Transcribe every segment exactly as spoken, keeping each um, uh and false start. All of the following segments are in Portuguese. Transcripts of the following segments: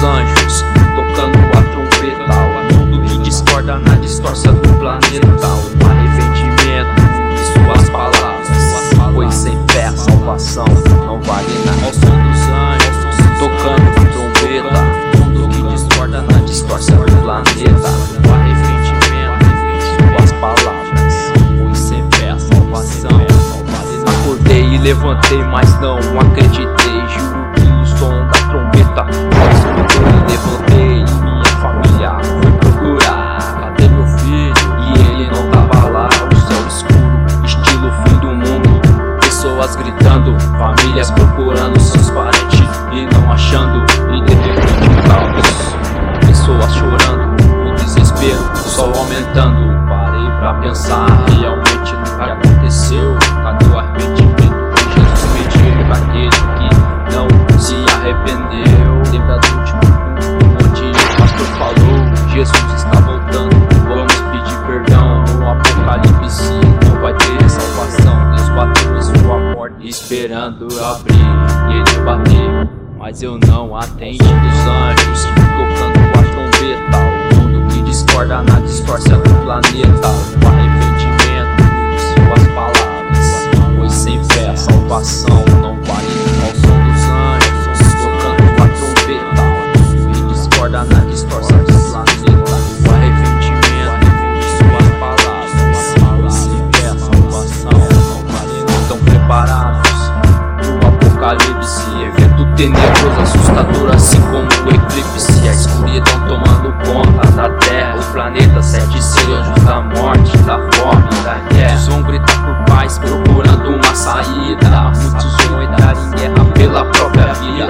anjos tocando a trombeta, o mundo que discorda na distorção do planeta. O arrependimento de suas palavras, pois sem fé a salvação não vale nada. Ao som dos anjos tocando a trombeta, o mundo que discorda na distorção do planeta. O arrependimento de suas palavras, pois sem fé a salvação não vale nada. Acordei e levantei, mas não acreditei. Juro que o som da trombeta escutou e levantei. Minha família foi procurar, cadê meu filho? E ele não tava lá. O céu escuro, estilo fim do mundo. Pessoas gritando, famílias procurando seus parentes e não achando. E de repente um caos, pessoas chorando, o desespero, o sol aumentando. Parei pra pensar, realmente nunca aconteceu. Cadê o arrependimento? Jesus pediu pra aquele que não se arrependeu. Lembra do último culto onde o pastor falou: Jesus está voltando, vamos pedir perdão. No Apocalipse não vai ter salvação. Deus bateu em sua porta esperando eu abrir, e ele bateu, mas eu não atendi. Dos anjos tocando a trombeta, o mundo que discorda na distorção do planeta. O arrependimento de suas palavras, pois sem fé a salvação não vale nada. Ao som dos anjos tocando a trombeta, o mundo que discorda na distorção do planeta. O arrependimento de suas palavras, pois sem fé a salvação não vale nada. Estão preparados pro Apocalipse, evento tenebroso, assustador, assim como o eclipse. A escuridão tomando conta da terra, o planeta, sete seres, anjos da morte, da fome, da guerra. Muitos vão gritar por paz, procurando uma saída. Muitos vão entrar em guerra pela própria vida.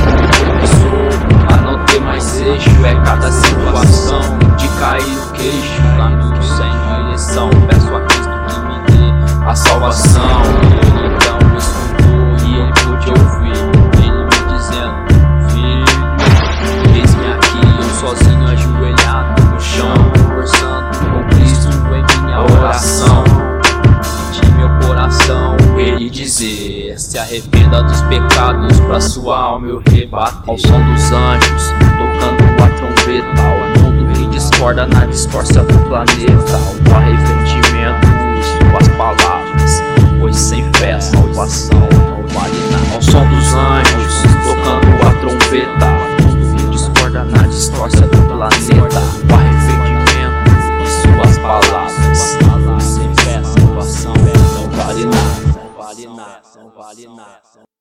Começou a não ter mais eixo, é cada situação de cair o queixo. Caminho sem direção, peço a Cristo que me dê a salvação. Ele então me escutou e ele pôde ouvir ele me dizendo: filho, eis-me aqui, eu sozinho ajoelhado no chão, conversando com Cristo em minha oração. De meu coração ele dizer: se arrependa dos pecados, pra sua alma eu rebater. Ao som dos anjos tocando a trombeta, o mundo que discorda na distorção do planeta. O arrependimento de suas palavras, pois sem fé a salvação não vale nada. Ao som dos anjos tocando a trombeta, o mundo que discorda na distorção do planeta. O arrependimento de suas palavras, pois sem fé a salvação não vale nada. Não vale nada, não vale nada.